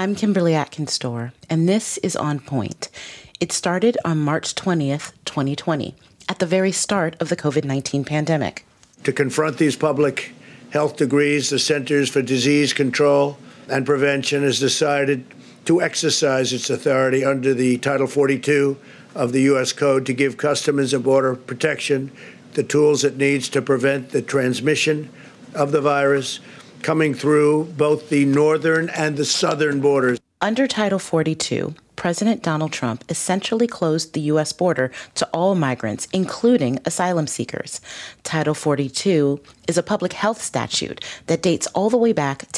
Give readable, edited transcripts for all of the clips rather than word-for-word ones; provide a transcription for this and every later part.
I'm Kimberly Atkins-Storr, and this is On Point. It started on March 20th, 2020, at the very start of the COVID-19 pandemic. To confront these public health degrees, the Centers for Disease Control and Prevention has decided to exercise its authority under the Title 42 of the U.S. Code to give Customs and Border Protection the tools it needs to prevent the transmission of the virus coming through both the northern and the southern borders. Under Title 42, President Donald Trump essentially closed the U.S. border to all migrants, including asylum seekers. Title 42 is a public health statute that dates all the way back to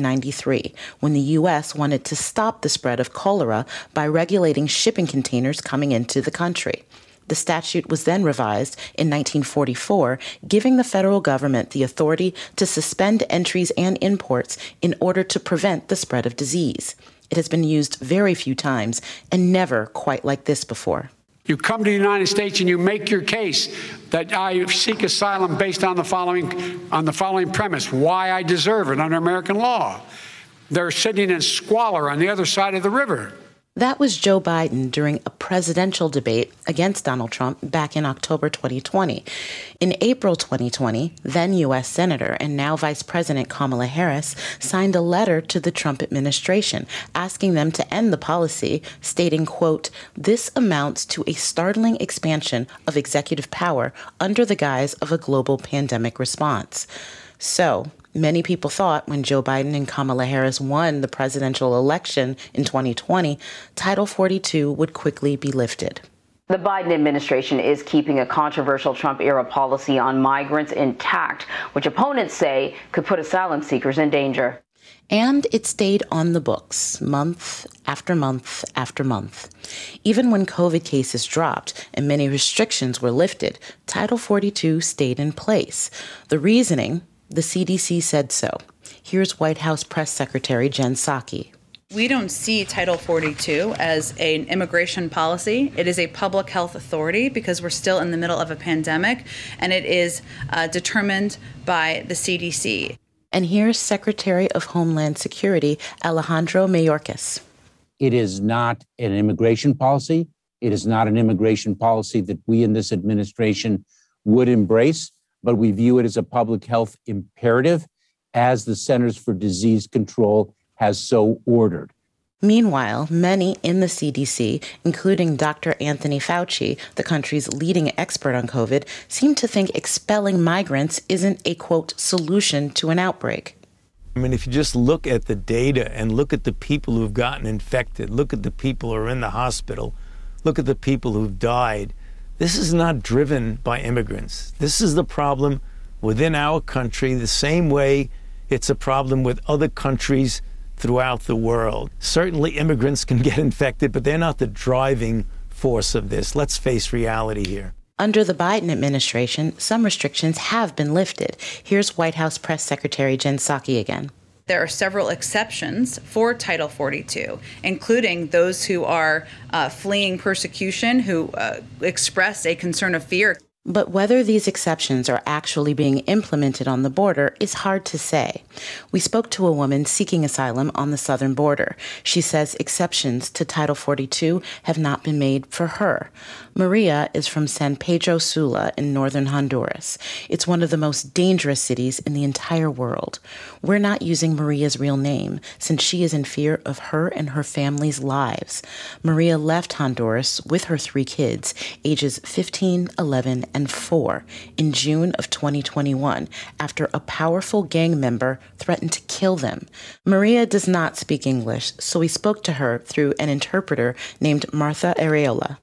1893, when the U.S. wanted to stop the spread of cholera by regulating shipping containers coming into the country. The statute was then revised in 1944, giving the federal government the authority to suspend entries and imports in order to prevent the spread of disease. It has been used very few times and never quite like this before. You come to the United States and you make your case that I seek asylum based on the following premise, why I deserve it under American law. They're sitting in squalor on the other side of the river. That was Joe Biden during a presidential debate against Donald Trump back in October 2020. In April 2020, then U.S. Senator and now Vice President Kamala Harris signed a letter to the Trump administration asking them to end the policy, stating, quote, "This amounts to a startling expansion of executive power under the guise of a global pandemic response." So, many people thought when Joe Biden and Kamala Harris won the presidential election in 2020, Title 42 would quickly be lifted. The Biden administration is keeping a controversial Trump-era policy on migrants intact, which opponents say could put asylum seekers in danger. And it stayed on the books, month after month after month. Even when COVID cases dropped and many restrictions were lifted, Title 42 stayed in place. The reasoning: the CDC said so. Here's White House Press Secretary Jen Psaki. We don't see Title 42 as an immigration policy. It is a public health authority because we're still in the middle of a pandemic, and it is determined by the CDC. And here's Secretary of Homeland Security Alejandro Mayorkas. It is not an immigration policy. It is not an immigration policy that we in this administration would embrace, but we view it as a public health imperative, as the Centers for Disease Control has so ordered. Meanwhile, many in the CDC, including Dr. Anthony Fauci, the country's leading expert on COVID, seem to think expelling migrants isn't a, quote, solution to an outbreak. I mean, if you just look at the data and look at the people who've gotten infected, look at the people who are in the hospital, look at the people who've died, this is not driven by immigrants. This is the problem within our country, the same way it's a problem with other countries throughout the world. Certainly immigrants can get infected, but they're not the driving force of this. Let's face reality here. Under the Biden administration, some restrictions have been lifted. Here's White House Press Secretary Jen Psaki again. There are several exceptions for Title 42, including those who are fleeing persecution, who express a concern of fear. But whether these exceptions are actually being implemented on the border is hard to say. We spoke to a woman seeking asylum on the southern border. She says exceptions to Title 42 have not been made for her. Maria is from San Pedro Sula in northern Honduras. It's one of the most dangerous cities in the entire world. We're not using Maria's real name since she is in fear of her and her family's lives. Maria left Honduras with her 3 kids, ages 15, 11, and 4, in June of 2021 after a powerful gang member threatened to kill them. Maria does not speak English, so we spoke to her through an interpreter named Martha Areola.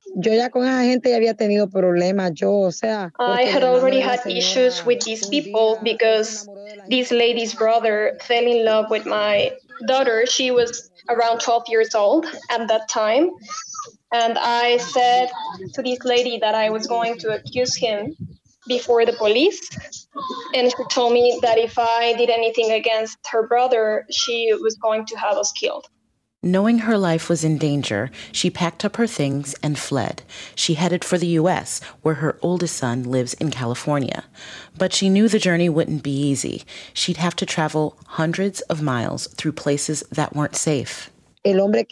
I had already had issues with these people because this lady's brother fell in love with my daughter. She was around 12 years old at that time. And I said to this lady that I was going to accuse him before the police. And she told me that if I did anything against her brother, she was going to have us killed. Knowing her life was in danger, she packed up her things and fled. She headed for the U.S., where her oldest son lives in California. But she knew the journey wouldn't be easy. She'd have to travel hundreds of miles through places that weren't safe. When we were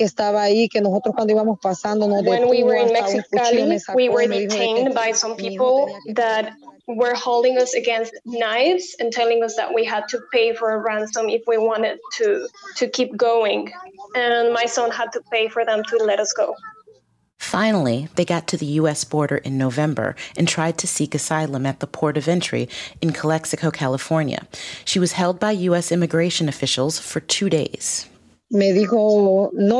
in Mexicali, we were detained by some people that were holding us against knives and telling us that we had to pay for a ransom if we wanted to keep going. And my son had to pay for them to let us go. Finally, they got to the U.S. border in November and tried to seek asylum at the port of entry in Calexico, California. She was held by U.S. immigration officials for 2 days. They told me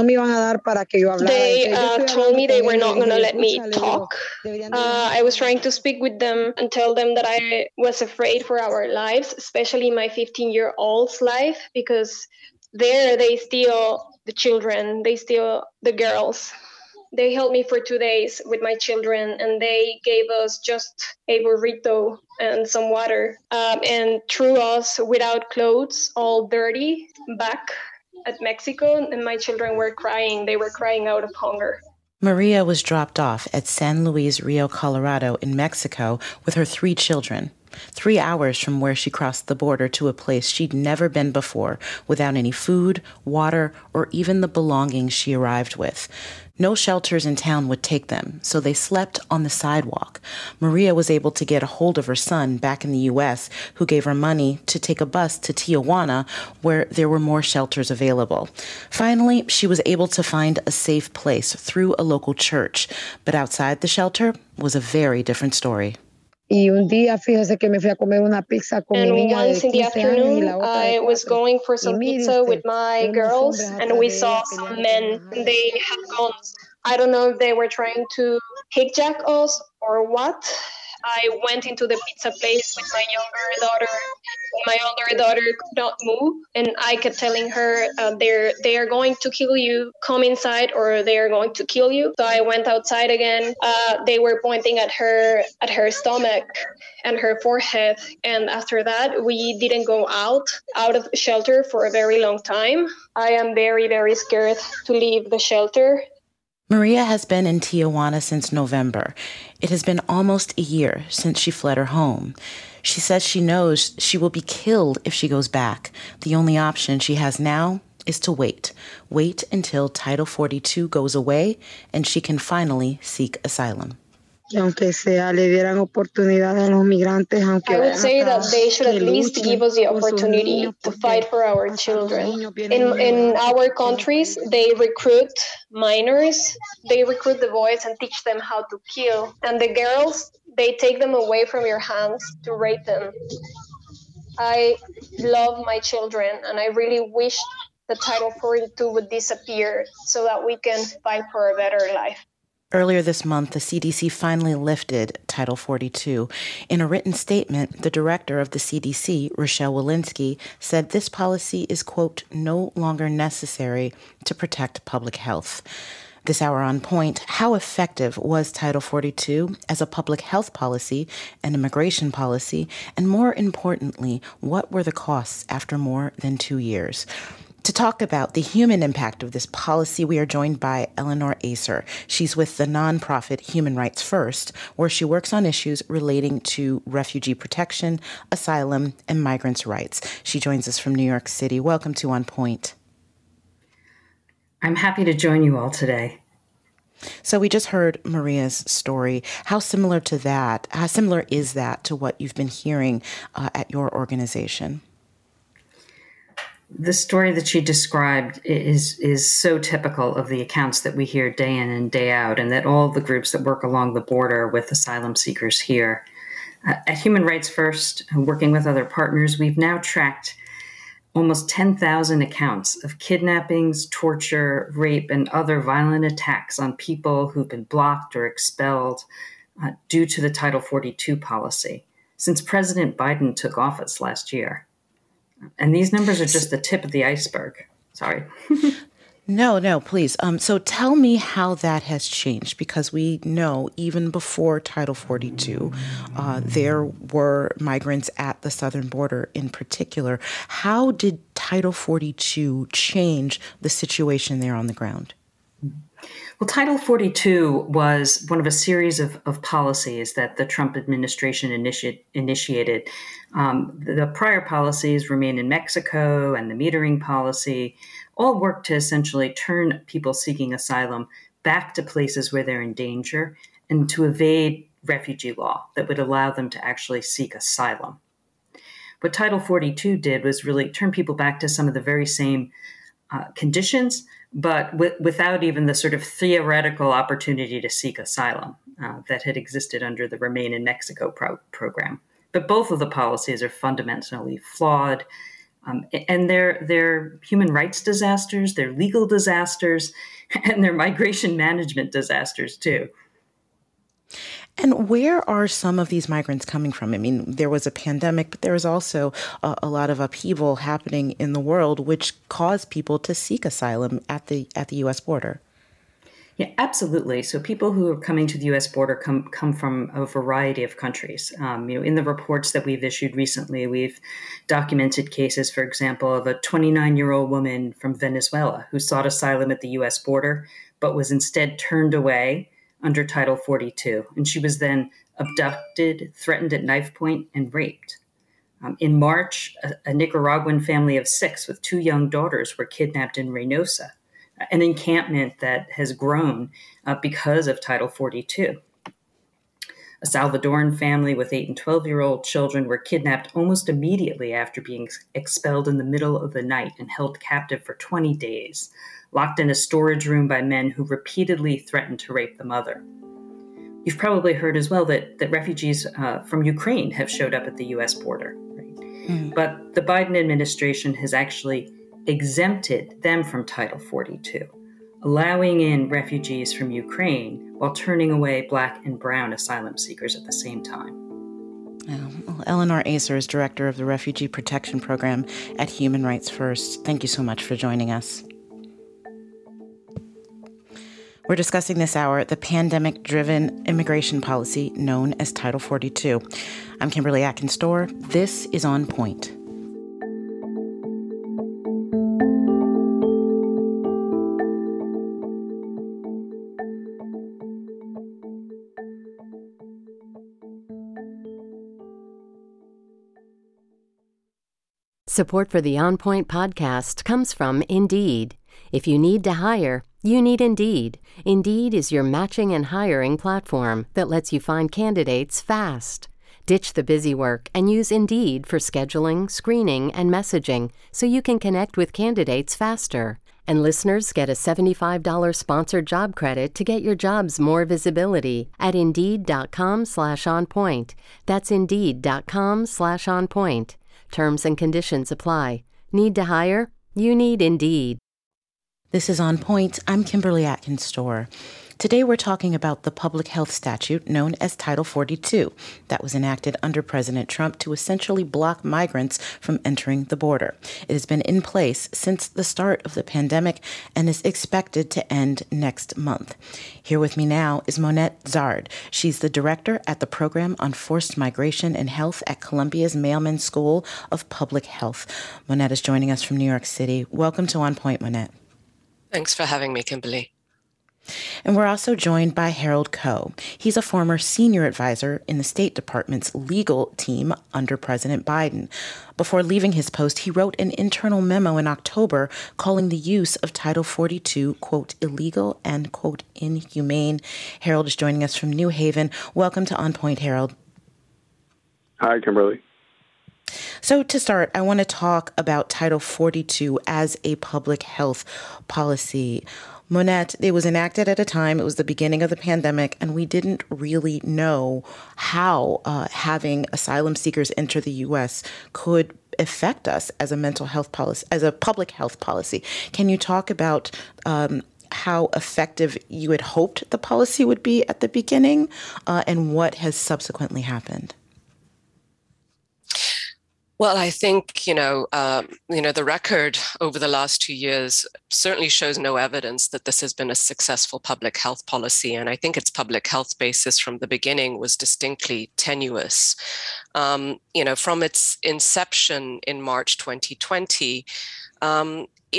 they were not going to let me talk. I was trying to speak with them and tell them that I was afraid for our lives, especially my 15-year-old's life, because there they steal the children, they steal the girls. They held me for 2 days with my children, and they gave us just a burrito and some water, and threw us without clothes, all dirty, back at Mexico, and my children were crying. They were crying out of hunger. Maria was dropped off at San Luis Rio Colorado in Mexico with her 3 children, 3 hours from where she crossed the border to a place she'd never been before, without any food, water, or even the belongings she arrived with. No shelters in town would take them, so they slept on the sidewalk. Maria was able to get a hold of her son back in the U.S., who gave her money to take a bus to Tijuana, where there were more shelters available. Finally, she was able to find a safe place through a local church, but outside the shelter was a very different story. And once in the afternoon, I was going for some pizza with my girls, and we saw some men. They had guns. I don't know if they were trying to hijack us or what. I went into the pizza place with my younger daughter. My older daughter could not move, and I kept telling her, they are going to kill you. Come inside or they are going to kill you. So I went outside again. They were pointing at her stomach and her forehead. And after that, we didn't go out of the shelter for a very long time. I am very, very scared to leave the shelter. Maria has been in Tijuana since November. It has been almost a year since she fled her home. She says she knows she will be killed if she goes back. The only option she has now is to wait. Wait until Title 42 goes away and she can finally seek asylum. I would say that they should at least give us the opportunity to fight for our children. In our countries, they recruit minors, they recruit the boys and teach them how to kill. And the girls, they take them away from your hands to rape them. I love my children, and I really wish the Title 42 would disappear so that we can fight for a better life. Earlier this month, the CDC finally lifted Title 42. In a written statement, the director of the CDC, Rochelle Walensky, said this policy is, quote, no longer necessary to protect public health. This hour on Point, how effective was Title 42 as a public health policy and immigration policy? And more importantly, what were the costs after more than 2 years? To talk about the human impact of this policy, we are joined by Eleanor Acer. She's with the nonprofit Human Rights First, where she works on issues relating to refugee protection, asylum, and migrants' rights. She joins us from New York City. Welcome to On Point. I'm happy to join you all today. So we just heard Maria's story. How similar is that to what you've been hearing at your organization? The story that she described is so typical of the accounts that we hear day in and day out, and that all the groups that work along the border with asylum seekers hear. At Human Rights First, working with other partners, we've now tracked almost 10,000 accounts of kidnappings, torture, rape, and other violent attacks on people who've been blocked or expelled due to the Title 42 policy since President Biden took office last year. And these numbers are just the tip of the iceberg. Sorry. No, please. So tell me how that has changed, because we know even before Title 42, there were migrants at the southern border in particular. How did Title 42 change the situation there on the ground? Well, Title 42 was one of a series of policies that the Trump administration initiated. The prior policies, Remain in Mexico and the metering policy, all work to essentially turn people seeking asylum back to places where they're in danger and to evade refugee law that would allow them to actually seek asylum. What Title 42 did was really turn people back to some of the very same conditions, but without even the sort of theoretical opportunity to seek asylum that had existed under the Remain in Mexico program. But both of the policies are fundamentally flawed, and they're human rights disasters, they're legal disasters, and they're migration management disasters too. And where are some of these migrants coming from? I mean, there was a pandemic, but there was also a lot of upheaval happening in the world, which caused people to seek asylum at the U.S. border. Yeah, absolutely. So people who are coming to the U.S. border come from a variety of countries. In the reports that we've issued recently, we've documented cases, for example, of a 29-year-old woman from Venezuela who sought asylum at the U.S. border, but was instead turned away under Title 42. And she was then abducted, threatened at knife point, and raped. In March, a Nicaraguan family of 6 with 2 young daughters were kidnapped in Reynosa, an encampment that has grown because of Title 42. A Salvadoran family with 8 and 12-year-old children were kidnapped almost immediately after being expelled in the middle of the night and held captive for 20 days, locked in a storage room by men who repeatedly threatened to rape the mother. You've probably heard as well that refugees from Ukraine have showed up at the U.S. border. Right? Mm. But the Biden administration has actually exempted them from Title 42, allowing in refugees from Ukraine while turning away Black and brown asylum seekers at the same time. Well, Eleanor Acer is director of the Refugee Protection Program at Human Rights First. Thank you so much for joining us. We're discussing this hour the pandemic-driven immigration policy known as Title 42. I'm Kimberly Atkins-Storr. This is On Point. Support for the On Point podcast comes from Indeed. If you need to hire, you need Indeed. Indeed is your matching and hiring platform that lets you find candidates fast. Ditch the busy work and use Indeed for scheduling, screening, and messaging so you can connect with candidates faster. And listeners get a $75 sponsored job credit to get your jobs more visibility at Indeed.com/onpoint. That's Indeed.com/onpoint. Terms and conditions apply. Need to hire? You need Indeed. This is On Point. I'm Kimberly Atkins-Storr. Today we're talking about the public health statute known as Title 42 that was enacted under President Trump to essentially block migrants from entering the border. It has been in place since the start of the pandemic and is expected to end next month. Here with me now is Monette Zard. She's the director at the Program on Forced Migration and Health at Columbia's Mailman School of Public Health. Monette is joining us from New York City. Welcome to On Point, Monette. Thanks for having me, Kimberly. And we're also joined by Harold Koh. He's a former senior advisor in the State Department's legal team under President Biden. Before leaving his post, he wrote an internal memo in October calling the use of Title 42, quote, illegal and, quote, inhumane. Harold is joining us from New Haven. Welcome to On Point, Harold. Hi, Kimberly. So to start, I want to talk about Title 42 as a public health policy. Monette, it was enacted at a time, it was the beginning of the pandemic, and we didn't really know how having asylum seekers enter the U.S. could affect us as a mental health policy, as a public health policy. Can you talk about how effective you had hoped the policy would be at the beginning and what has subsequently happened? Well, I think, the record over the last 2 years certainly shows no evidence that this has been a successful public health policy. And I think its public health basis from the beginning was distinctly tenuous. From its inception in March 2020,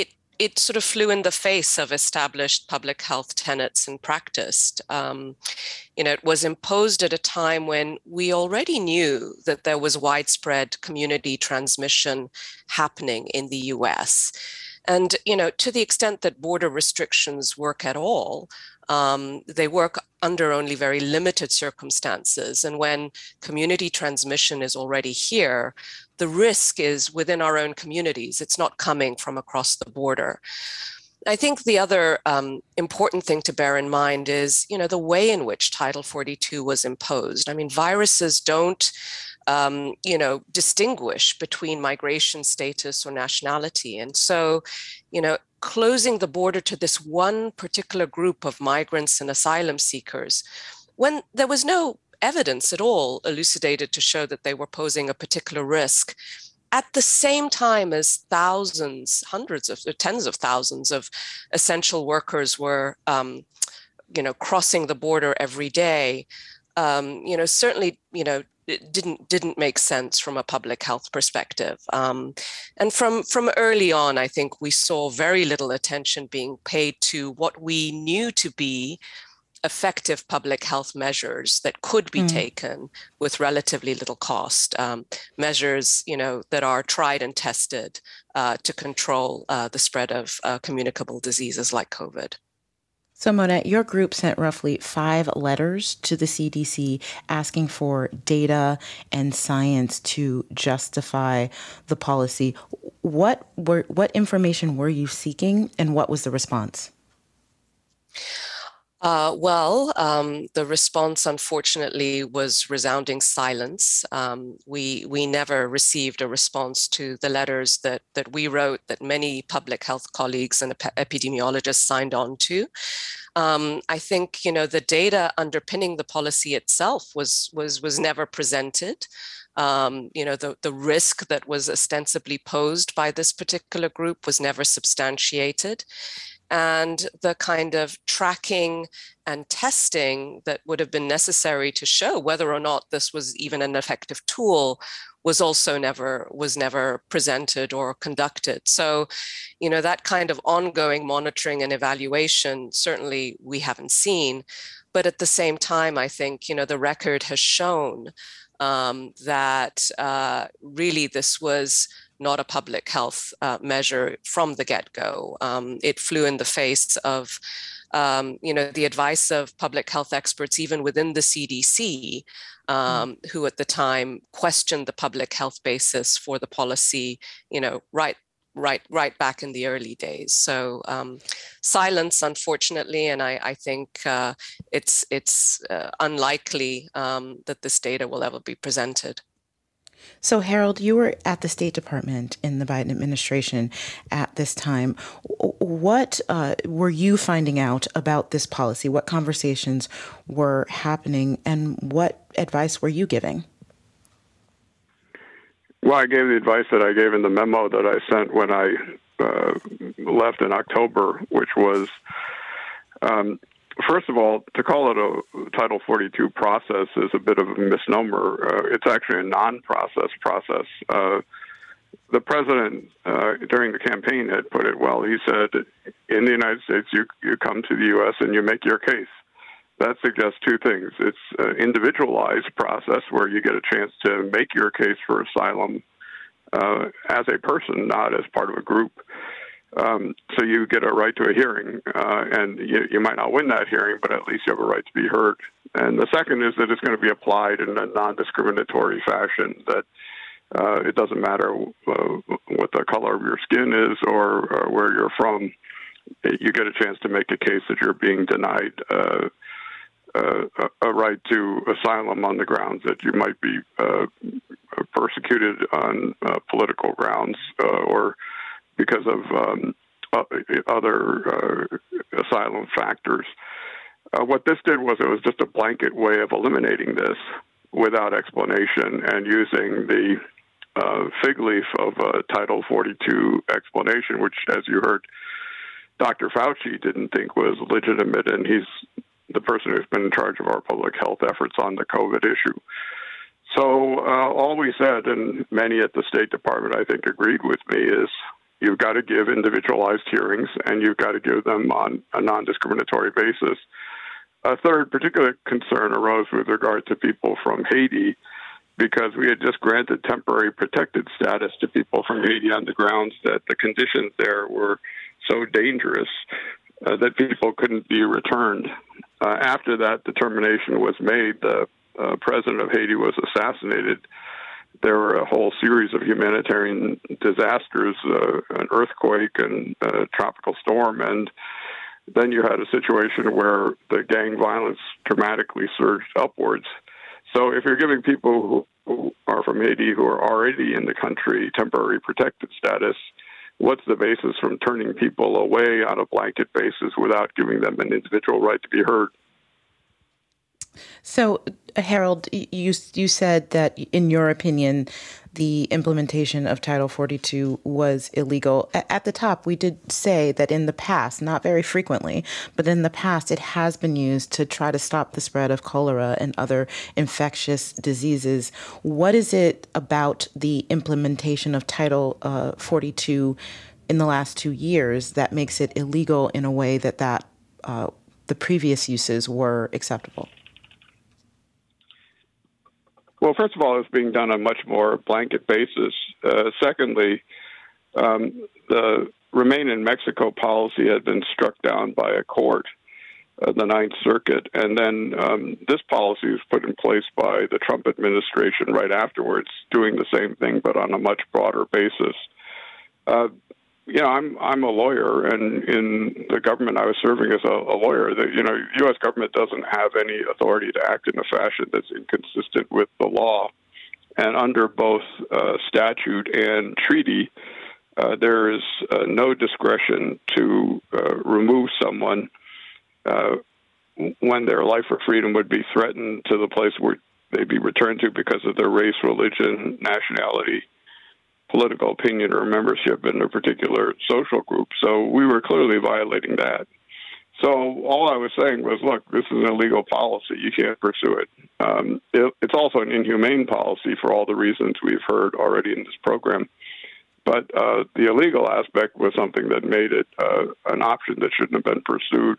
it sort of flew in the face of established public health tenets and practice. It was imposed at a time when we already knew that there was widespread community transmission happening in the US. And, to the extent that border restrictions work at all, they work under only very limited circumstances. And when community transmission is already here, the risk is within our own communities. It's not coming from across the border. I think the other important thing to bear in mind is, the way in which Title 42 was imposed. I mean, viruses don't, distinguish between migration status or nationality. And so, closing the border to this one particular group of migrants and asylum seekers, when there was no evidence at all elucidated to show that they were posing a particular risk, at the same time as thousands, hundreds of, tens of thousands of essential workers were, crossing the border every day, certainly, it didn't make sense from a public health perspective. And from early on, I think we saw very little attention being paid to what we knew to be effective public health measures that could be taken with relatively little cost, measures, that are tried and tested to control the spread of communicable diseases like COVID. So, Mona, your group sent roughly 5 letters to the CDC asking for data and science to justify the policy. What information were you seeking, and what was the response? The response, unfortunately, was resounding silence. We never received a response to the letters that we wrote, that many public health colleagues and epidemiologists signed on to. I think, the data underpinning the policy itself was never presented. The risk that was ostensibly posed by this particular group was never substantiated. And the kind of tracking and testing that would have been necessary to show whether or not this was even an effective tool was also never presented or conducted. So, that kind of ongoing monitoring and evaluation, certainly we haven't seen. But at the same time, I think, the record has shown that really this was not a public health measure from the get-go. It flew in the face of, the advice of public health experts, even within the CDC, who at the time questioned the public health basis for the policy, right back in the early days. So silence, unfortunately, and I think it's unlikely that this data will ever be presented. So, Harold, you were at the State Department in the Biden administration at this time. What were you finding out about this policy? What conversations were happening, and what advice were you giving? Well, I gave the advice that I gave in the memo that I sent when I left in October, which was, first of all, to call it a Title 42 process is a bit of a misnomer. It's actually a non-process process. The president, during the campaign, had put it well. He said, in the United States, you come to the U.S. and you make your case. That suggests 2 things. It's an individualized process where you get a chance to make your case for asylum as a person, not as part of a group. So you get a right to a hearing, and you might not win that hearing, but at least you have a right to be heard. And the second is that it's going to be applied in a non-discriminatory fashion, that it doesn't matter what the color of your skin is or where you're from. You get a chance to make a case that you're being denied a right to asylum on the grounds that you might be persecuted on political grounds or because of other asylum factors. What this did was it was just a blanket way of eliminating this without explanation and using the fig leaf of Title 42 explanation, which, as you heard, Dr. Fauci didn't think was legitimate, and he's the person who's been in charge of our public health efforts on the COVID issue. So all we said, and many at the State Department, I think, agreed with me, is, you've got to give individualized hearings, and you've got to give them on a non-discriminatory basis. A third particular concern arose with regard to people from Haiti, because we had just granted temporary protected status to people from Haiti on the grounds that the conditions there were so dangerous that people couldn't be returned. After that determination was made, the president of Haiti was assassinated. There were a whole series of humanitarian disasters, an earthquake and a tropical storm, and then you had a situation where the gang violence dramatically surged upwards. So if you're giving people who are from Haiti who are already in the country temporary protected status, what's the basis from turning people away on a blanket basis without giving them an individual right to be heard? So, Harold, you said that, in your opinion, the implementation of Title 42 was illegal. At the top, we did say that in the past, not very frequently, but in the past, it has been used to try to stop the spread of cholera and other infectious diseases. What is it about the implementation of Title 42 in the last 2 years that makes it illegal in a way that the previous uses were acceptable? Well, first of all, it's being done on a much more blanket basis. Secondly, the Remain in Mexico policy had been struck down by a court, the Ninth Circuit, and then this policy was put in place by the Trump administration right afterwards, doing the same thing but on a much broader basis. I'm a lawyer, and in the government I was serving as a lawyer. The U.S. government doesn't have any authority to act in a fashion that's inconsistent with the law. And under both statute and treaty, there is no discretion to remove someone when their life or freedom would be threatened to the place where they'd be returned to because of their race, religion, nationality, political opinion, or membership in a particular social group. So we were clearly violating that. So all I was saying was, look, this is an illegal policy. You can't pursue it. It's also an inhumane policy for all the reasons we've heard already in this program. But the illegal aspect was something that made it an option that shouldn't have been pursued.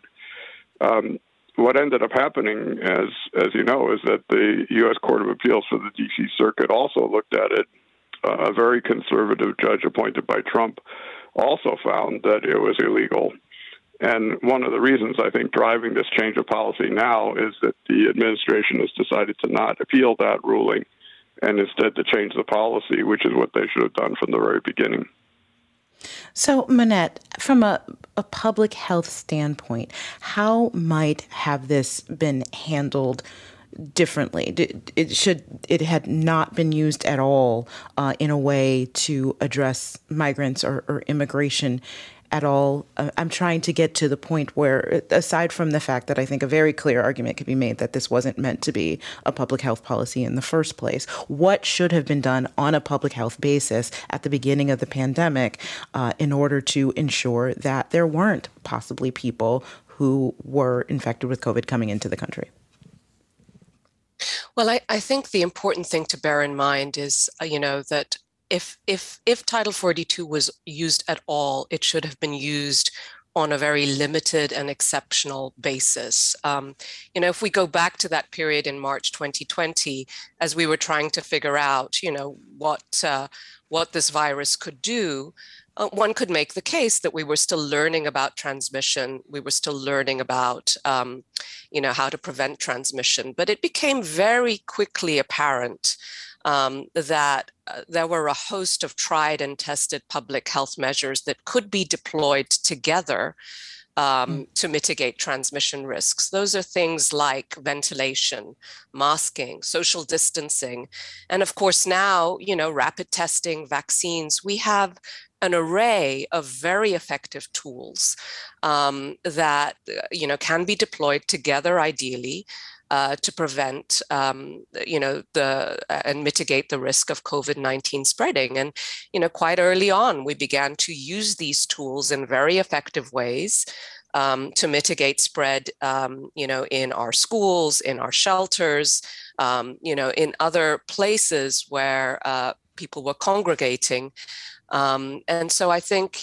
What ended up happening, as you know, is that the U.S. Court of Appeals for the D.C. Circuit also looked at it. A very conservative judge appointed by Trump also found that it was illegal. And one of the reasons, I think, driving this change of policy now is that the administration has decided to not appeal that ruling and instead to change the policy, which is what they should have done from the very beginning. So, Monette, from a public health standpoint, how might have this been handled differently? It had not been used at all in a way to address migrants or immigration at all. I'm trying to get to the point where, aside from the fact that I think a very clear argument could be made that this wasn't meant to be a public health policy in the first place, what should have been done on a public health basis at the beginning of the pandemic in order to ensure that there weren't possibly people who were infected with COVID coming into the country? Well, I think the important thing to bear in mind is, that if Title 42 was used at all, it should have been used on a very limited and exceptional basis. If we go back to that period in March 2020, as we were trying to figure out, what this virus could do, one could make the case that we were still learning about transmission. We were still learning about, how to prevent transmission. But it became very quickly apparent that there were a host of tried and tested public health measures that could be deployed together to mitigate transmission risks. Those are things like ventilation, masking, social distancing, and of course now, rapid testing, vaccines. We have an array of very effective tools that, can be deployed together ideally to prevent, and mitigate the risk of COVID-19 spreading. And, quite early on, we began to use these tools in very effective ways to mitigate spread, in our schools, in our shelters, in other places where people were congregating. And so I think,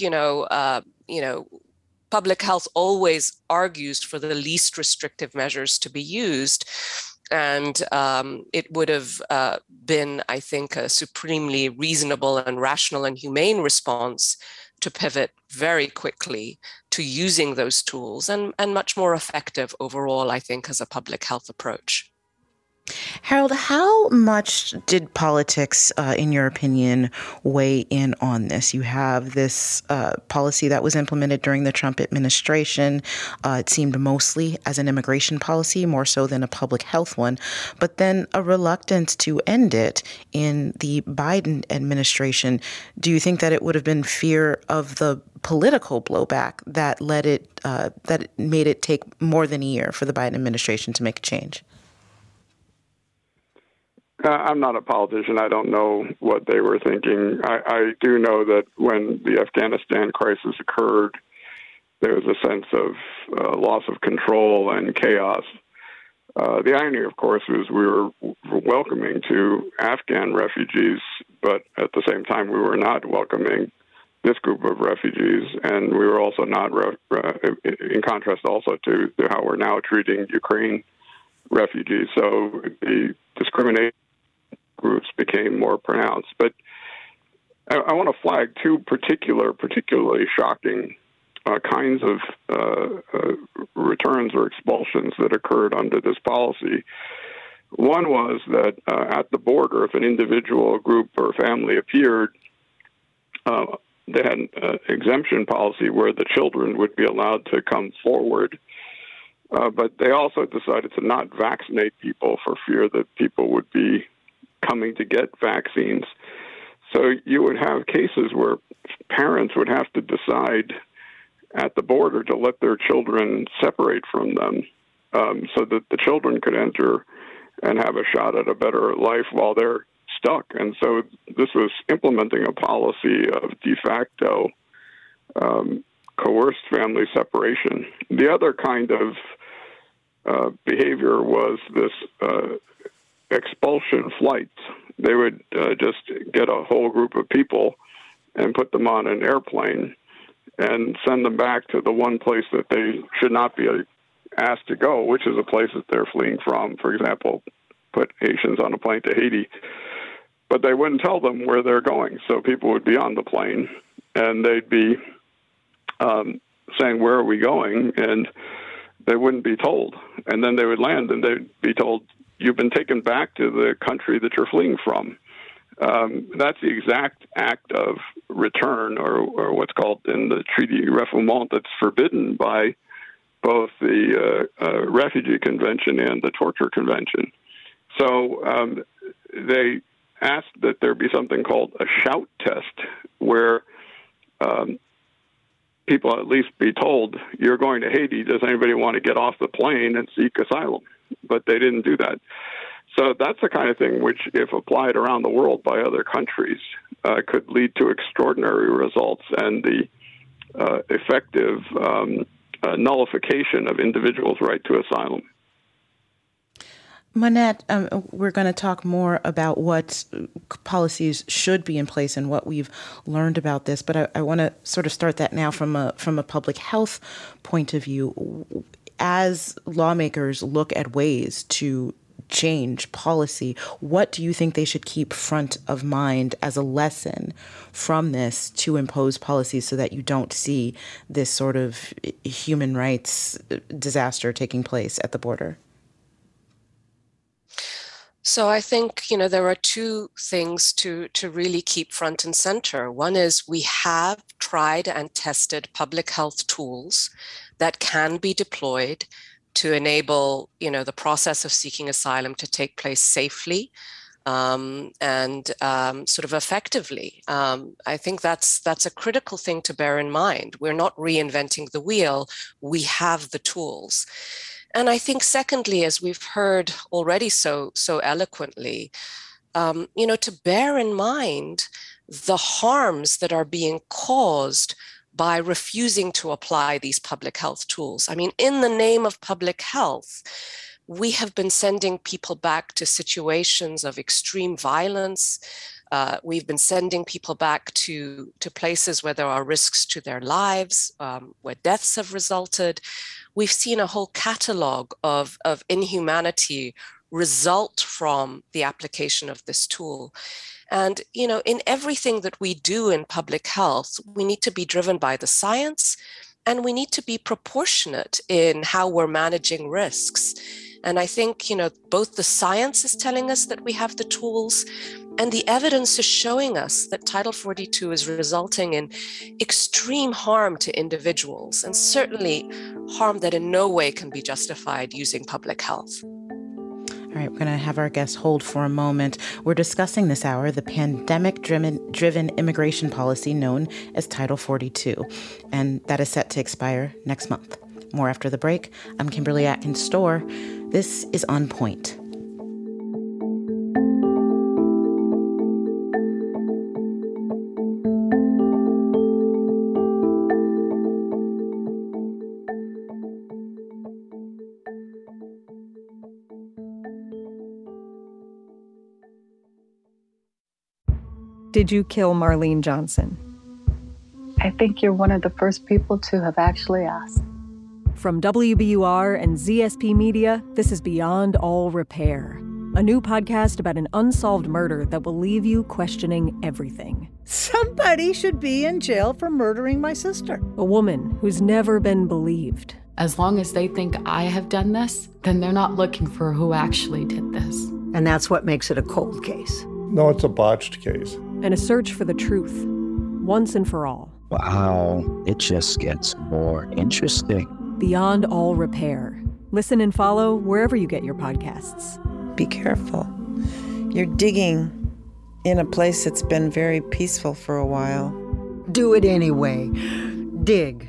public health always argues for the least restrictive measures to be used. And it would have been, I think, a supremely reasonable and rational and humane response to pivot very quickly to using those tools, and much more effective overall, I think, as a public health approach. Harold, how much did politics, in your opinion, weigh in on this? You have this policy that was implemented during the Trump administration. It seemed mostly as an immigration policy, more so than a public health one, but then a reluctance to end it in the Biden administration. Do you think that it would have been fear of the political blowback that that made it take more than a year for the Biden administration to make a change? I'm not a politician. I don't know what they were thinking. I do know that when the Afghanistan crisis occurred, there was a sense of loss of control and chaos. The irony, of course, was we were welcoming to Afghan refugees, but at the same time, we were not welcoming this group of refugees, and we were also not, in contrast also to how we're now treating Ukraine refugees. So the discrimination groups became more pronounced. But I want to flag two particularly shocking kinds of returns or expulsions that occurred under this policy. One was that at the border, if an individual, group, or family appeared, they had an exemption policy where the children would be allowed to come forward. But they also decided to not vaccinate people for fear that people would be coming to get vaccines. So you would have cases where parents would have to decide at the border to let their children separate from them so that the children could enter and have a shot at a better life while they're stuck. And so this was implementing a policy of de facto coerced family separation. The other kind of behavior was this expulsion flights. They would just get a whole group of people and put them on an airplane and send them back to the one place that they should not be asked to go, which is a place that they're fleeing from. For example, put Haitians on a plane to Haiti. But they wouldn't tell them where they're going. So people would be on the plane and they'd be saying, "Where are we going?" And they wouldn't be told. And then they would land and they'd be told, "You've been taken back to the country that you're fleeing from." That's the exact act of return, or what's called in the treaty refoulement, that's forbidden by both the Refugee Convention and the Torture Convention. So they asked that there be something called a shout test, where people at least be told, "You're going to Haiti. Does anybody want to get off the plane and seek asylum?" But they didn't do that. So that's the kind of thing which, if applied around the world by other countries, could lead to extraordinary results and the effective nullification of individuals' right to asylum. Monette, we're going to talk more about what policies should be in place and what we've learned about this, but I want to sort of start that now from a public health point of view. As lawmakers look at ways to change policy, what do you think they should keep front of mind as a lesson from this to impose policies so that you don't see this sort of human rights disaster taking place at the border? So I think, there are two things to really keep front and center. One is we have tried and tested public health tools that can be deployed to enable, the process of seeking asylum to take place safely and sort of effectively. I think that's a critical thing to bear in mind. We're not reinventing the wheel. We have the tools. And I think, secondly, as we've heard already so eloquently, to bear in mind the harms that are being caused by refusing to apply these public health tools. I mean, in the name of public health, we have been sending people back to situations of extreme violence, We've been sending people back to places where there are risks to their lives, where deaths have resulted. We've seen a whole catalog of inhumanity result from the application of this tool. And, in everything that we do in public health, we need to be driven by the science, and we need to be proportionate in how we're managing risks. And I think, both the science is telling us that we have the tools, and the evidence is showing us that Title 42 is resulting in extreme harm to individuals, and certainly harm that in no way can be justified using public health. All right, we're going to have our guests hold for a moment. We're discussing this hour the pandemic-driven immigration policy known as Title 42, and that is set to expire next month. More after the break. I'm Kimberly Atkins-Storr. This is On Point. Did you kill Marlene Johnson? I think you're one of the first people to have actually asked. From WBUR and ZSP Media, this is Beyond All Repair, a new podcast about an unsolved murder that will leave you questioning everything. Somebody should be in jail for murdering my sister. A woman who's never been believed. As long as they think I have done this, then they're not looking for who actually did this. And that's what makes it a cold case. No, it's a botched case. And a search for the truth, once and for all. Wow, it just gets more interesting. Beyond All Repair. Listen and follow wherever you get your podcasts. Be careful. You're digging in a place that's been very peaceful for a while. Do it anyway. Dig.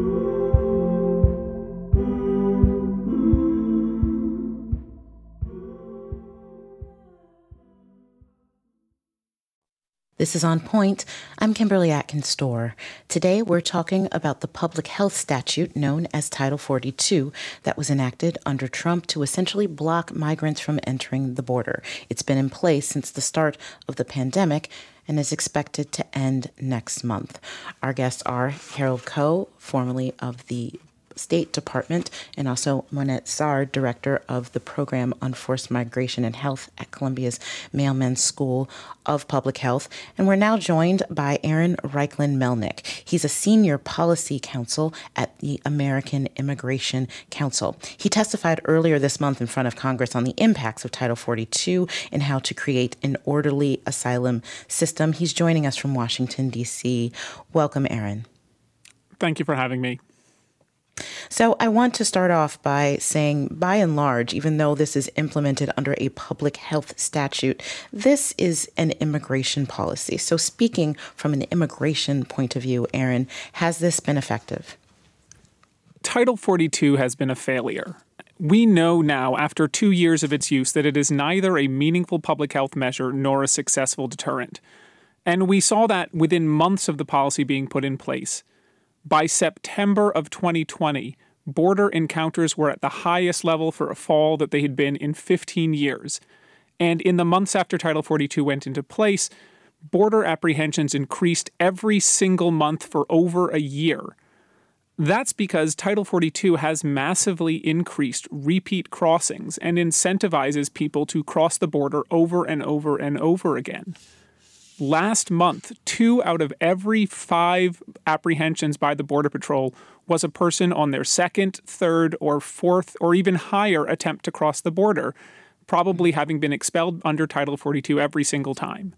This is On Point. I'm Kimberly Atkins-Storr. Today we're talking about the public health statute known as Title 42 that was enacted under Trump to essentially block migrants from entering the border. It's been in place since the start of the pandemic and is expected to end next month. Our guests are Harold Koh, formerly of the State Department, and also Monette Zard, Director of the Program on Forced Migration and Health at Columbia's Mailman School of Public Health. And we're now joined by Aaron Reichlin-Melnick. He's a senior policy counsel at the American Immigration Council. He testified earlier this month in front of Congress on the impacts of Title 42 and how to create an orderly asylum system. He's joining us from Washington, D.C. Welcome, Aaron. Thank you for having me. So I want to start off by saying, by and large, even though this is implemented under a public health statute, this is an immigration policy. So speaking from an immigration point of view, Aaron, has this been effective? Title 42 has been a failure. We know now, after 2 years of its use, that it is neither a meaningful public health measure nor a successful deterrent. And we saw that within months of the policy being put in place. By September of 2020, border encounters were at the highest level for a fall that they had been in 15 years. And in the months after Title 42 went into place, border apprehensions increased every single month for over a year. That's because Title 42 has massively increased repeat crossings and incentivizes people to cross the border over and over and over again. Last month, 2 out of every 5 apprehensions by the Border Patrol was a person on their second, third, or fourth, or even higher attempt to cross the border, probably having been expelled under Title 42 every single time.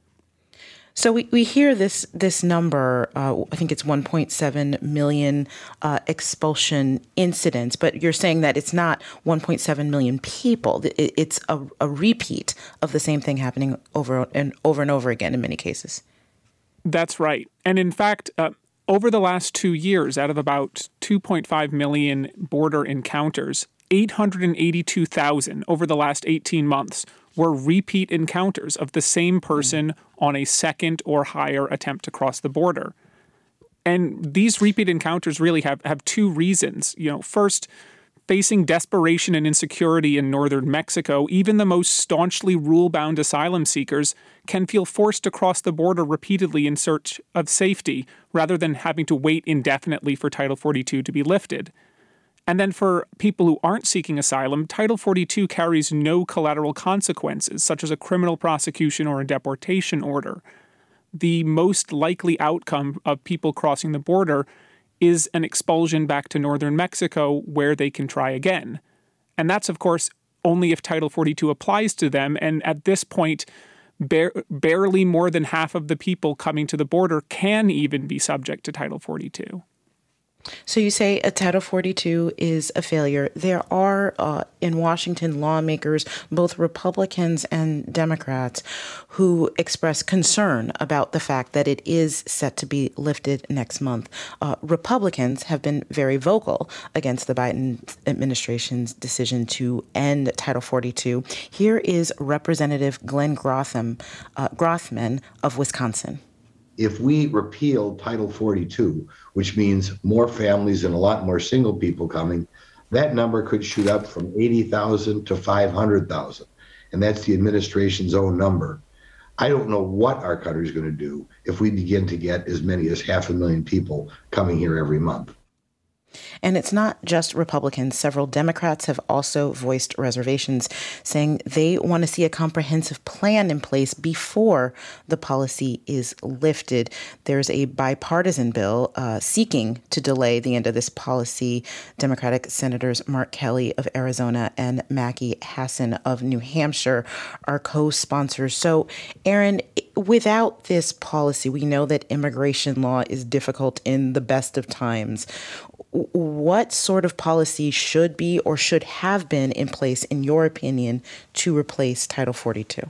So we hear this number, I think it's 1.7 million expulsion incidents, but you're saying that it's not 1.7 million people. It's a repeat of the same thing happening over and over again in many cases. That's right. And in fact, over the last 2 years, out of about 2.5 million border encounters, 882,000 over the last 18 months were repeat encounters of the same person on a second or higher attempt to cross the border. And these repeat encounters really have 2 reasons. First, facing desperation and insecurity in northern Mexico, even the most staunchly rule-bound asylum seekers can feel forced to cross the border repeatedly in search of safety, rather than having to wait indefinitely for Title 42 to be lifted. And then for people who aren't seeking asylum, Title 42 carries no collateral consequences, such as a criminal prosecution or a deportation order. The most likely outcome of people crossing the border is an expulsion back to northern Mexico, where they can try again. And that's, of course, only if Title 42 applies to them. And at this point, barely more than half of the people coming to the border can even be subject to Title 42. So you say a Title 42 is a failure. There are in Washington lawmakers, both Republicans and Democrats, who express concern about the fact that it is set to be lifted next month. Republicans have been very vocal against the Biden administration's decision to end Title 42. Here is Representative Glenn Grothman of Wisconsin. If we repeal Title 42, which means more families and a lot more single people coming, that number could shoot up from 80,000 to 500,000. And that's the administration's own number. I don't know what our country is going to do if we begin to get as many as 500,000 people coming here every month. And it's not just Republicans. Several Democrats have also voiced reservations, saying they want to see a comprehensive plan in place before the policy is lifted. There's a bipartisan bill seeking to delay the end of this policy. Democratic Senators Mark Kelly of Arizona and Mackie Hassan of New Hampshire are co-sponsors. So, Aaron, without this policy, we know that immigration law is difficult in the best of times. What sort of policy should be or should have been in place, in your opinion, to replace Title 42?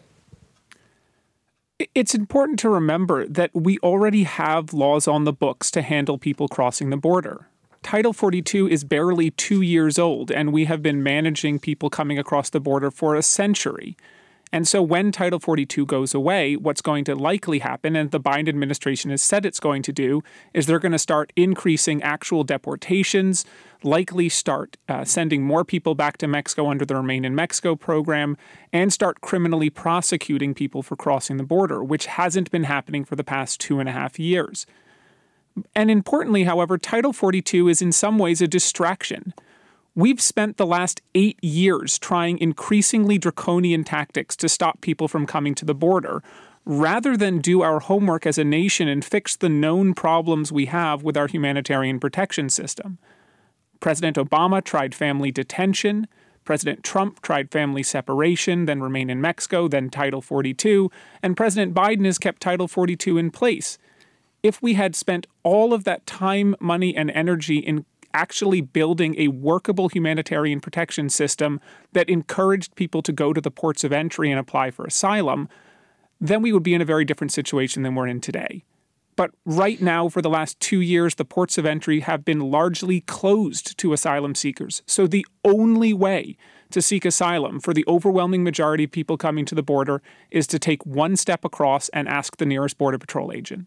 It's important to remember that we already have laws on the books to handle people crossing the border. Title 42 is barely 2 years old, and we have been managing people coming across the border for a century. And so when Title 42 goes away, what's going to likely happen, and the Biden administration has said it's going to do, is they're going to start increasing actual deportations, likely start sending more people back to Mexico under the Remain in Mexico program, and start criminally prosecuting people for crossing the border, which hasn't been happening for the past 2.5 years. And importantly, however, Title 42 is in some ways a distraction. We've spent the last 8 years trying increasingly draconian tactics to stop people from coming to the border, rather than do our homework as a nation and fix the known problems we have with our humanitarian protection system. President Obama tried family detention. President Trump tried family separation, then Remain in Mexico, then Title 42, and President Biden has kept Title 42 in place. If we had spent all of that time, money, and energy in actually building a workable humanitarian protection system that encouraged people to go to the ports of entry and apply for asylum, then we would be in a very different situation than we're in today. But right now, for the last 2 years, the ports of entry have been largely closed to asylum seekers. So the only way to seek asylum for the overwhelming majority of people coming to the border is to take one step across and ask the nearest Border Patrol agent.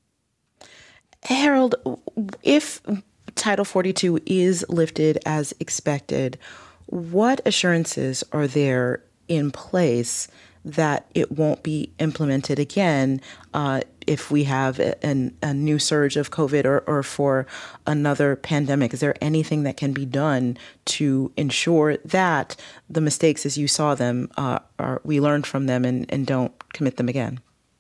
Harold, if Title 42 is lifted as expected, what assurances are there in place that it won't be implemented again if we have a new surge of COVID or for another pandemic? Is there anything that can be done to ensure that the mistakes as you saw them, we learn from them and don't commit them again?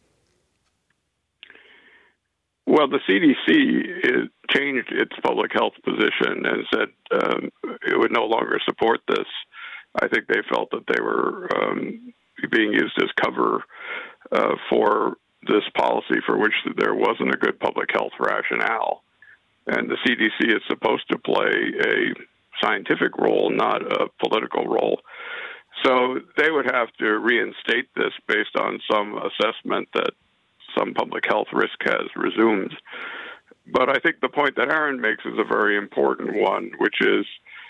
Well, the CDC changed its public health position and said it would no longer support this. I think they felt that they were being used as cover for this policy for which there wasn't a good public health rationale. And the CDC is supposed to play a scientific role, not a political role. So they would have to reinstate this based on some assessment that some public health risk has resumed. But I think the point that Aaron makes is a very important one, which is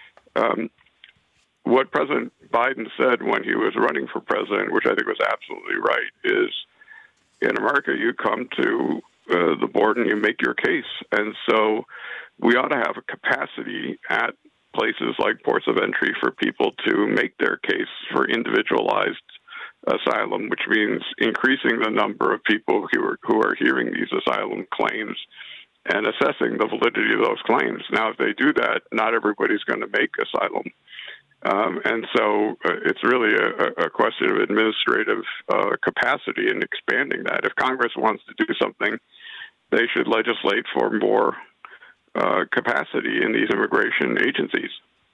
what President Biden said when he was running for president, which I think was absolutely right, is in America, you come to the border and you make your case. And so we ought to have a capacity at places like ports of entry for people to make their case for individualized asylum, which means increasing the number of people who are hearing these asylum claims and assessing the validity of those claims. Now, if they do that, not everybody's going to make asylum. And so it's really a question of administrative capacity and expanding that. If Congress wants to do something, they should legislate for more capacity in these immigration agencies.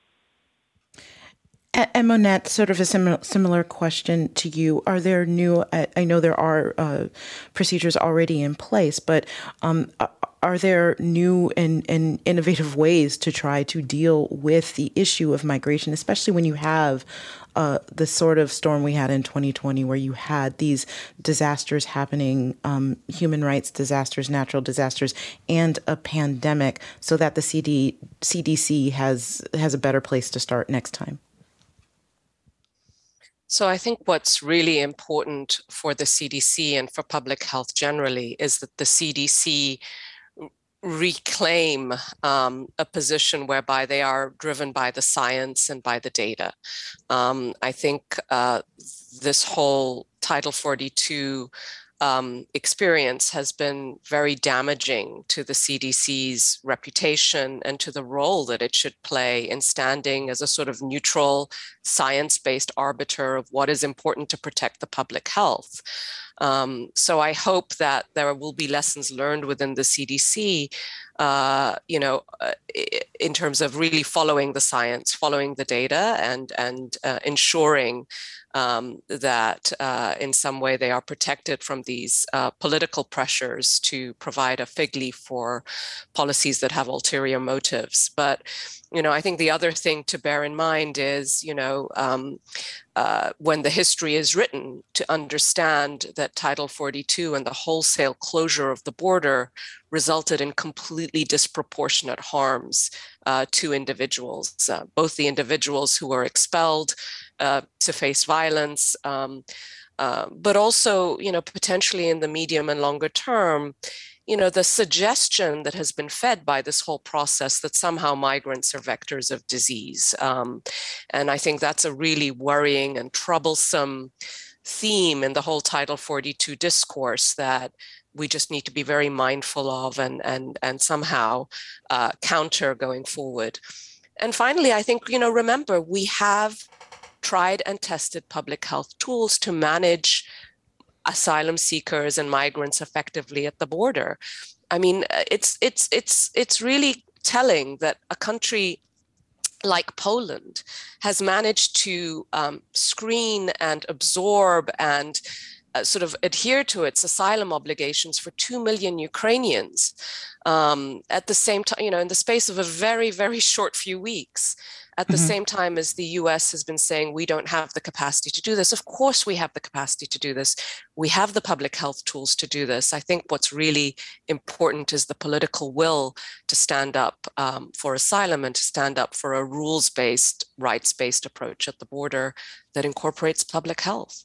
And Monette, sort of a similar question to you. Are there new, I know there are procedures already in place, but are there new and innovative ways to try to deal with the issue of migration, especially when you have the sort of storm we had in 2020 where you had these disasters happening, human rights disasters, natural disasters, and a pandemic, so that the CDC has a better place to start next time? So I think what's really important for the CDC and for public health generally is that the CDC reclaim a position whereby they are driven by the science and by the data. I think this whole Title 42 experience has been very damaging to the CDC's reputation and to the role that it should play in standing as a sort of neutral, science-based arbiter of what is important to protect the public health. So I hope that there will be lessons learned within the CDC, in terms of really following the science, following the data, and ensuring that in some way they are protected from these political pressures to provide a fig leaf for policies that have ulterior motives. But, I think the other thing to bear in mind is, when the history is written, to understand that Title 42 and the wholesale closure of the border resulted in completely disproportionate harms to individuals, both the individuals who were expelled to face violence, but also, potentially in the medium and longer term, the suggestion that has been fed by this whole process that somehow migrants are vectors of disease. And I think that's a really worrying and troublesome theme in the whole Title 42 discourse that we just need to be very mindful of and somehow counter going forward. And finally, I think, remember, we have tried and tested public health tools to manage asylum seekers and migrants effectively at the border. I mean, it's really telling that a country like Poland has managed to screen and absorb and sort of adhere to its asylum obligations for 2 million Ukrainians at the same time, in the space of a very, very short few weeks. At the same time as the US has been saying, we don't have the capacity to do this. Of course, we have the capacity to do this. We have the public health tools to do this. I think what's really important is the political will to stand up for asylum and to stand up for a rules-based, rights-based approach at the border that incorporates public health.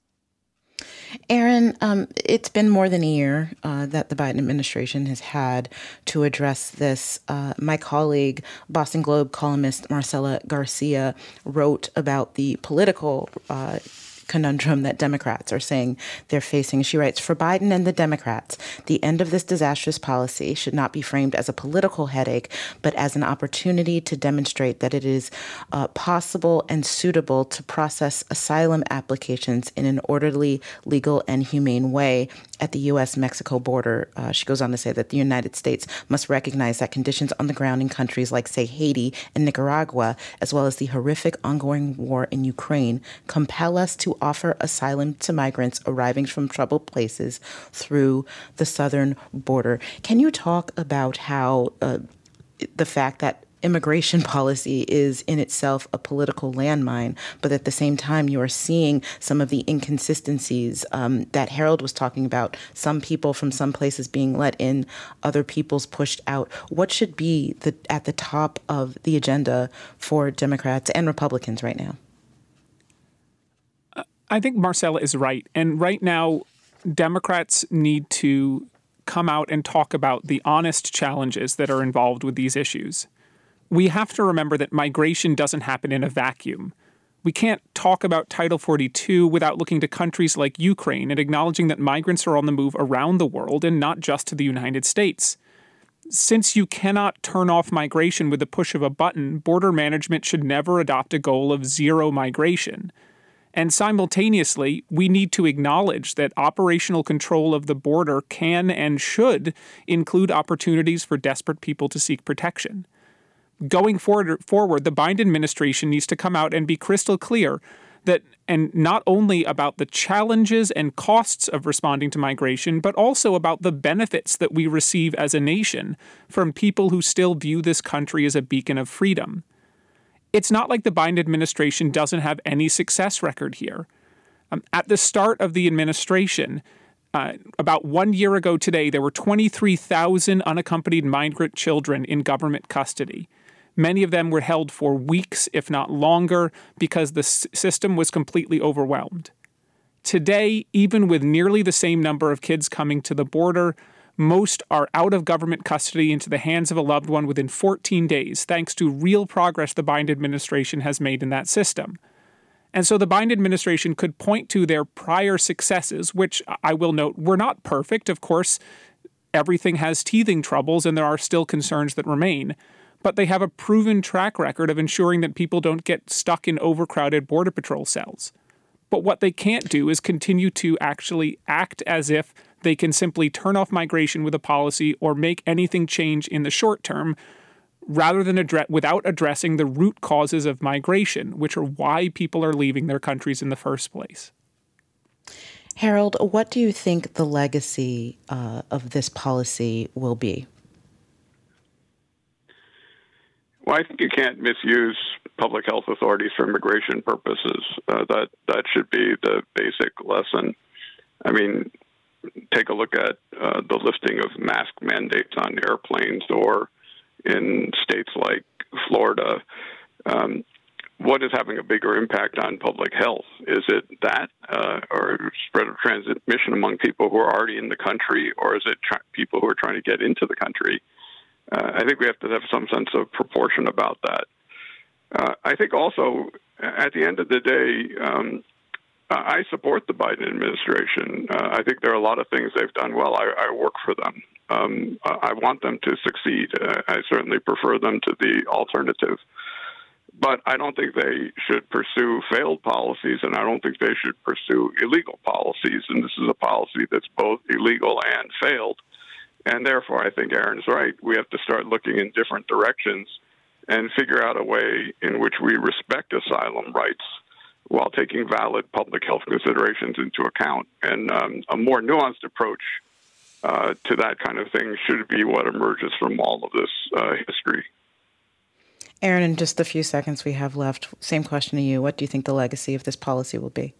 Aaron, it's been more than a year that the Biden administration has had to address this. My colleague, Boston Globe columnist Marcela Garcia, wrote about the political conundrum that Democrats are saying they're facing. She writes, "For Biden and the Democrats, the end of this disastrous policy should not be framed as a political headache, but as an opportunity to demonstrate that it is possible and suitable to process asylum applications in an orderly, legal, and humane way at the U.S.-Mexico border." She goes on to say that the United States must recognize that conditions on the ground in countries like, say, Haiti and Nicaragua, as well as the horrific ongoing war in Ukraine, compel us to offer asylum to migrants arriving from troubled places through the southern border. Can you talk about how the fact that immigration policy is in itself a political landmine, but at the same time you are seeing some of the inconsistencies that Harold was talking about, some people from some places being let in, other people's pushed out? What should be at the top of the agenda for Democrats and Republicans right now? I think Marcella is right. And right now, Democrats need to come out and talk about the honest challenges that are involved with these issues. we have to remember that migration doesn't happen in a vacuum. We can't talk about Title 42 without looking to countries like Ukraine and acknowledging that migrants are on the move around the world and not just to the United States. Since you cannot turn off migration with the push of a button, border management should never adopt a goal of zero migration. And simultaneously, we need to acknowledge that operational control of the border can and should include opportunities for desperate people to seek protection. Going forward, the Biden administration needs to come out and be crystal clear that, and not only about the challenges and costs of responding to migration, but also about the benefits that we receive as a nation from people who still view this country as a beacon of freedom. It's not like the Biden administration doesn't have any success record here. At the start of the administration, about 1 year ago today, there were 23,000 unaccompanied migrant children in government custody. Many of them were held for weeks, if not longer, because the system was completely overwhelmed. Today, even with nearly the same number of kids coming to the border, most are out of government custody into the hands of a loved one within 14 days, thanks to real progress the Biden administration has made in that system. And so the Biden administration could point to their prior successes, which I will note were not perfect. Of course, everything has teething troubles and there are still concerns that remain. But they have a proven track record of ensuring that people don't get stuck in overcrowded Border Patrol cells. But what they can't do is continue to actually act as if they can simply turn off migration with a policy or make anything change in the short term, rather than without addressing the root causes of migration, which are why people are leaving their countries in the first place. Harold, what do you think the legacy of this policy will be? Well, I think you can't misuse public health authorities for immigration purposes. That should be the basic lesson. I mean, take a look at the lifting of mask mandates on airplanes or in states like Florida. What is having a bigger impact on public health? Is it that or spread of transmission among people who are already in the country, or is it people who are trying to get into the country? I think we have to have some sense of proportion about that. I think also, at the end of the day, I support the Biden administration. I think there are a lot of things they've done well. I work for them. I want them to succeed. I certainly prefer them to the alternative. But I don't think they should pursue failed policies, and I don't think they should pursue illegal policies. And this is a policy that's both illegal and failed. And therefore, I think Aaron's right. We have to start looking in different directions and figure out a way in which we respect asylum rights while taking valid public health considerations into account. And a more nuanced approach to that kind of thing should be what emerges from all of this history. Aaron, in just the few seconds we have left, same question to you. What do you think the legacy of this policy will be?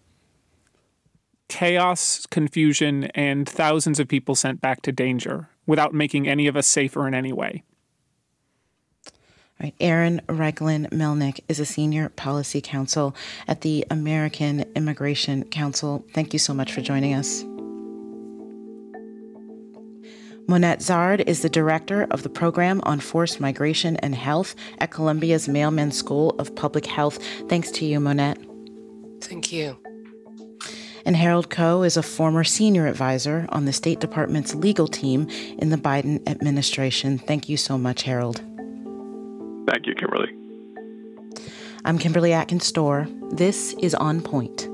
Chaos, confusion, and thousands of people sent back to danger without making any of us safer in any way. All right. Aaron Reichlin-Melnick is a senior policy counsel at the American Immigration Council. Thank you so much for joining us. Monette Zard is the director of the program on forced migration and health at Columbia's Mailman School of Public Health. Thanks to you, Monette. Thank you. And Harold Koh is a former senior advisor on the State Department's legal team in the Biden administration. Thank you so much, Harold. Thank you, Kimberly. I'm Kimberly Atkins-Storr. This is On Point.